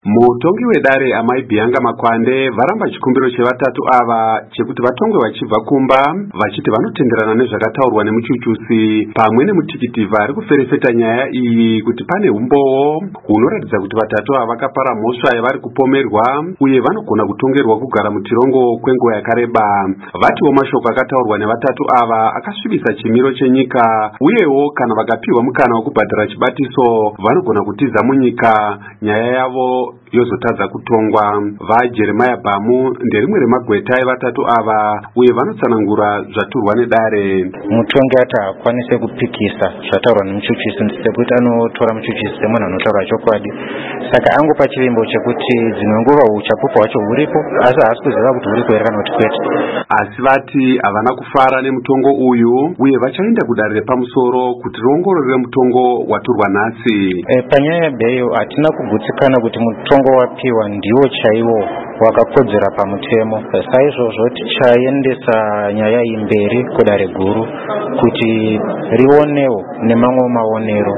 Mutongi wedare Amai Bianga Makwande varamba chikumbiro chevatatu ava chekuti vatongwe vachibva kumba vachiti vanotenderana nezvakataurwa nemuchuchusi pamwe nemutikiti vari kuferefeta nyaya iyi kuti pane umbowo hunoratidza kuti vatatu ava vakapara mhosva yavari kupomerwa uye vanogona kutongerwa kugara mutirongo kwenguva yakareba. Vatiwo mashoko akataurwa nevatatu ava akasvibisa chimiro chenyika uyewo kana vakapiwa mukana wekubhadhara chibatiso vanogona kutiza munyika nyaya yavo yozotadza kutongwa. VaJeremiah Bhamu nderimwe remagweta evatatu ava uye vanotsanangura zvaturwa nedare. Mutongi ati akwanise kupikisa zvataurwa nemuchuchisi sekuti anotora muchuchisi semunhu anotaura chokwadi, saka angopa chivimbo chekuti dzimwe nguva uchapupu hwacho huripo asi haasi kuziva kuti huripo here kana kuti kwete. Asi vati havana kufara nemutongo uyu uye vachaenda kudare repamusoro kuti riongorore mutongo waturwa nhasi. Panyaya yebheyo hatina kugutsikana kuti mutongo wapiwa ndiwo chaiwo wakakodzera pamutemo, saizvozvo tichaendesa nyaya iyi mberi kudare guru kuti rionewo nemamwe maonero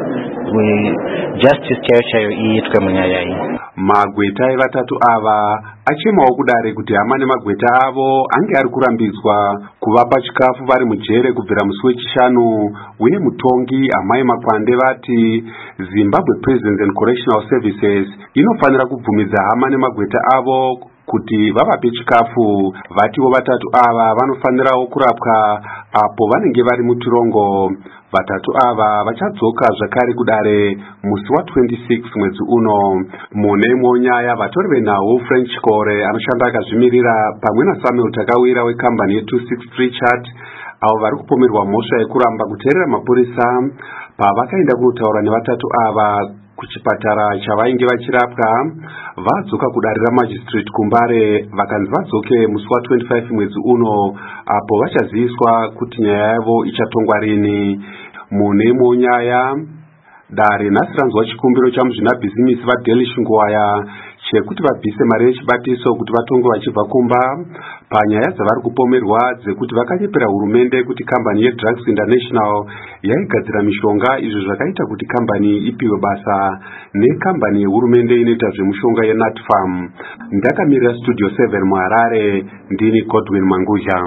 justice chaiyo chaiyo iitwe munyaya iyi. Magweta evatatu ava achemawo kudare kuti hama nemagweta avo ange ari kurambidzwa kuvapa chikafu vari mujere kubvira musi wechishanu. Uye mutongi Amai Makwande vati Zimbabwe Prisons and Correctional Services inofanira kubvumidza hama nemagweta avo kuti vavape chikafu. Vatiwo vatatu ava vanofanirawo kurapwa apo vanenge vari mutirongo. Vatatu ava vachadzoka zvakare kudare musi wa26 mwedzi uno. Mune imwe nyaya vatori venhau French Kore anoshanda akazvimirira pamwe naSamuel Takawira wekambani ye263 Chat avo vari kupomerwa mhosva yekuramba kuteerera mapurisa pavakaenda kunotaura nevatatu ava kuchipatara chavainge vachirapwa. Vadzoka kudare ramajistrate kuMbare vakanzi vadzoke musi wa25 mwedzi uno apo vachaziviswa kuti nyaya yavo ichatongwa rini. Mune imwe nyaya dare nhasi ranzwa chikumbiro chamuzvinabhizimisi vaDelish Ngwaya chekuti vabvise mari yechibatiso kuti vatongwe vachibva kumba panyaya dzavari kupomerwa dzekuti vakanyepera hurumende kuti kambani yeDrugs International yaigadzira mishonga, izvo zvakaita kuti kambani ipiwe basa nekambani yehurumende inoita zvemushonga yeNatfarm. Ndakamirira Studio 7 muHarare, ndini Godwin Mangudya.